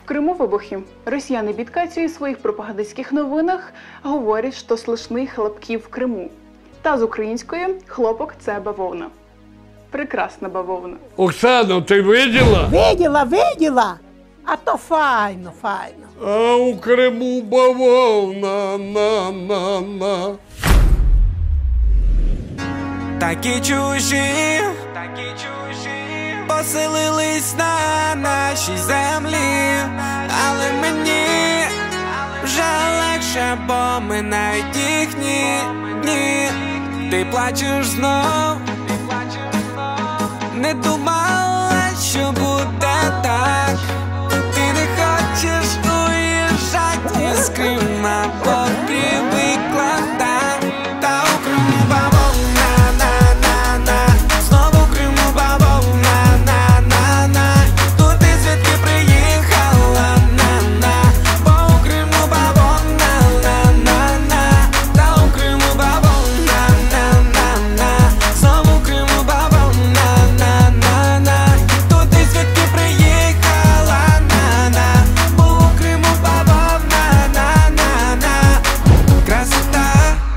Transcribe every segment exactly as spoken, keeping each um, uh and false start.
В Криму вибухи. Росіяни бідкаються у своїх пропагандистських новинах, говорять, що слышны хлопки в Криму. Та з української хлопок – це бавовна. Прекрасна бавовна. Оксана, ти виділа? Виділа, виділа. А то файно, файно. А у Криму бавовна, на-на-на. Такі чужі, такі чужі, поселились на нашій землі, але мені вже легше, бо минають їхні дні. Ти плачеш знов, не думала, що буде так. Ти не хочеш уїжджати з Крима, бо привикла так. Та у Криму бавовна, на-на-на, знову в Криму бавовна, на-на-на. Тут ти звідки приїхала, на-на, бо у Криму бавовна, на-на-на. Та у Криму бавовна, на-на-на, знову в Криму бавовна, на-на-на. Тут ти звідки приїхала, на-на, бо у Криму бавовна, на-на-на. Красота,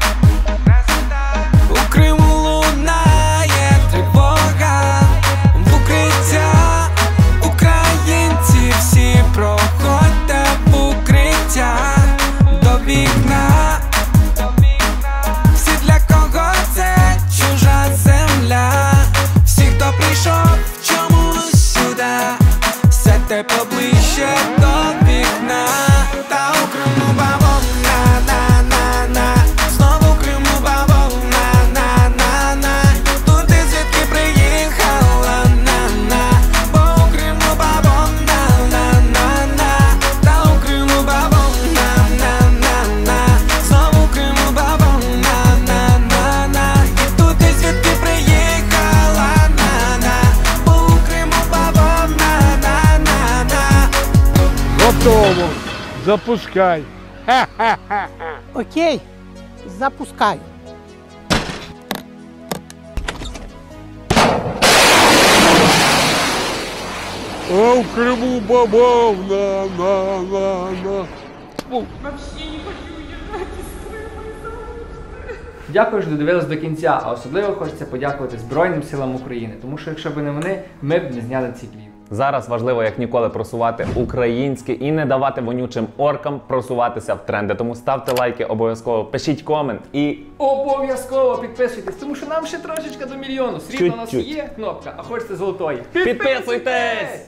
у Криму лунає тривога, в укриття українці всі проходьте в укриття до вікна. Всі, для кого це чужа земля, всі, хто прийшов чомусь сюди, сядьте поближче до вікна. Та у Криму бавовна, на-на-на, знову в Криму бавовна, на-на-на. Тут ти звідки приїхала, на-на, бо у Криму бавовна, на-на-на. Та у Криму бавовна, на-на-на, знову в Криму бавовна, на-на-на. Тут ти звідки приїхала, на-на, бо у Криму бавовна, на-на-на. Готово. Запускай. Ха-ха-ха. Окей, запускаю. А у Криму бавовна, на-на-на. Фу. Дякую, що додивились до кінця, а особливо хочеться подякувати Збройним силам України, тому що якщо б не вони, ми б не зняли цей кліп. Зараз важливо як ніколи просувати українське і не давати вонючим оркам просуватися в тренди. Тому ставте лайки обов'язково, пишіть комент і Обов'язково підписуйтесь, тому що нам ще трошечки до мільйону. Срібна у нас Чуть-чуть. є кнопка, а хочете золотої. підписуйтесь!